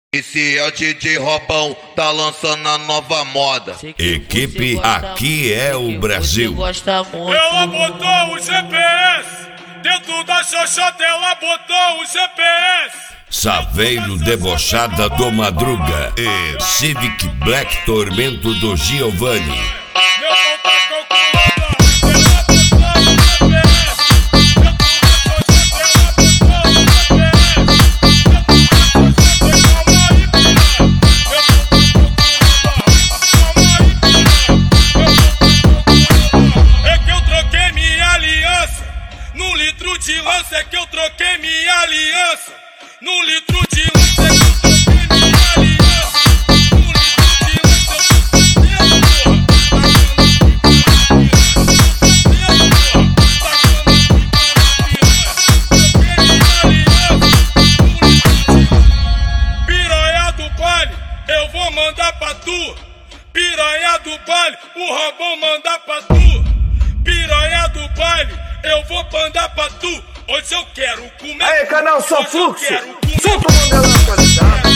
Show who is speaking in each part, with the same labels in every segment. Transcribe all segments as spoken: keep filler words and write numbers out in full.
Speaker 1: Esse é o D J Robão, tá lançando a nova moda.
Speaker 2: Equipe Aqui é o Brasil.
Speaker 3: Ela botou o G P S dentro da xoxota, ela botou o G P S.
Speaker 2: Saveiro Debochada do Madruga e Civic Black Tormento do Giovanni.
Speaker 3: De lança é que eu troquei minha aliança. No litro de lança é que eu troquei minha aliança. No litro de lança eu tô piranha do baile, eu vou mandar pra tu. Piranha do baile, o Robão mandar pra tu. Piranha do baile, eu vou mandar pra tu. Hoje eu quero comer.
Speaker 4: Aí, canal Só Fluxo. Solta o Mandelão atualizado.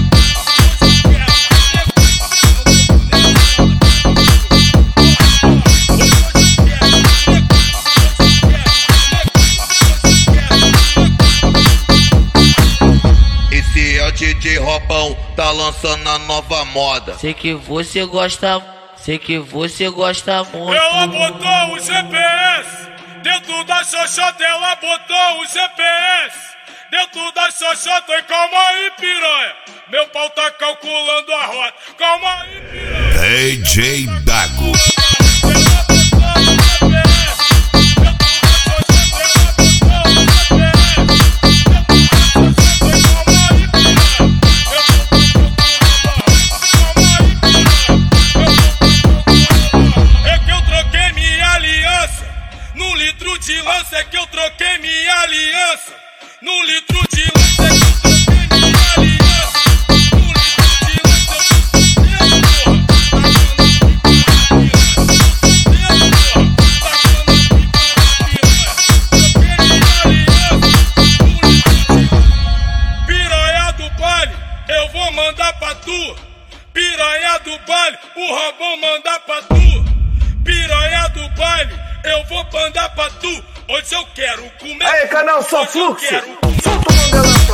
Speaker 1: Esse é o D J Robão, tá lançando a nova moda.
Speaker 5: Sei que você gosta, sei que você gosta muito.
Speaker 3: Ela botou o G P S dentro da xoxota, ela botou o G P S dentro da xoxota. E calma aí, piranha, meu pau tá calculando a rota. Calma aí, piranha.
Speaker 2: D J Dago.
Speaker 3: No litro de lança é que eu troquei minha aliança. No litro de lança é que eu troquei minha aliança. No litro de lança piranha do baile, eu vou mandar pra tu. Piranha do baile, o Robão mandar pra tu. Piranha do baile, eu vou mandar pra tu. Hoje eu quero comer.
Speaker 4: Aí, canal Só Fluxo. Solta o Mandelão.